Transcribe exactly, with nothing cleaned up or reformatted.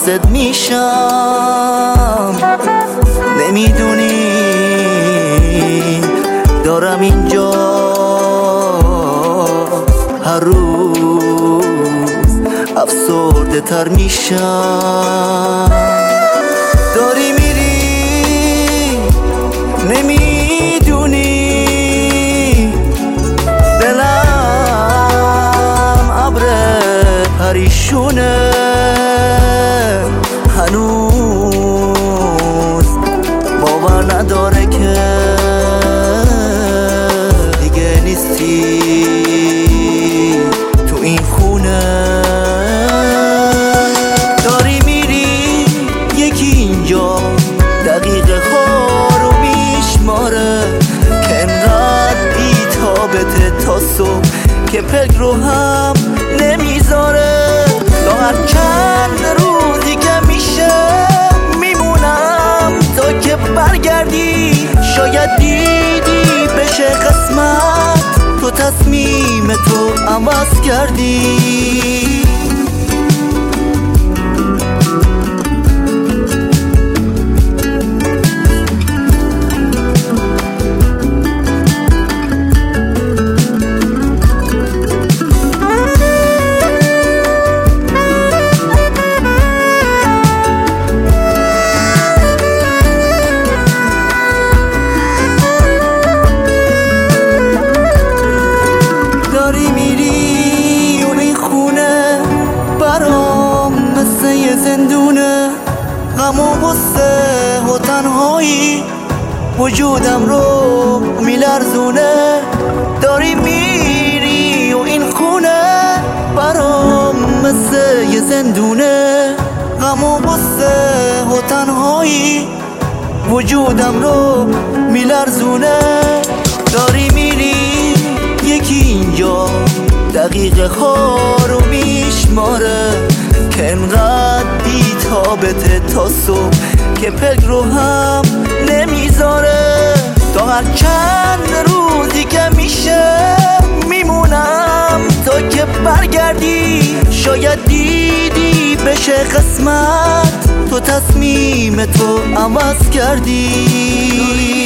واسد میشم. نمیدونی دارم اینجا هر روز افسرده تر میشم. داری میری نمیدونی دلم ابر پریشونه، هنوز باور نداره که دیگه نیستی تو این خونه. داری میری یکی اینجا دقیقه ها رو میشماره که انقدر بی‌تابته تا صبح که پلک رو هم نمیذاره. تا هر چند روزی که میشه میمونم تا که برگردی. شاید دیدی بشه قسمت تو تصمیم تو عوض کردی. زندونه غم و غصه و تنهایی وجودم رو میلرزونه. داری میری و این خونه برام مثل یه زندونه. غم و غصه و تنهایی وجودم رو میلرزونه. داری میری یکی اینجا دقیقه ها رو میشماره که انقدر بی‌تابته تا صبح که پلک رو هم نمیذاره. تا هر چند روزی که میشه میمونم تا که برگردی. شاید دیدی بشه قسمت تو تصمیم تو عوض کردی.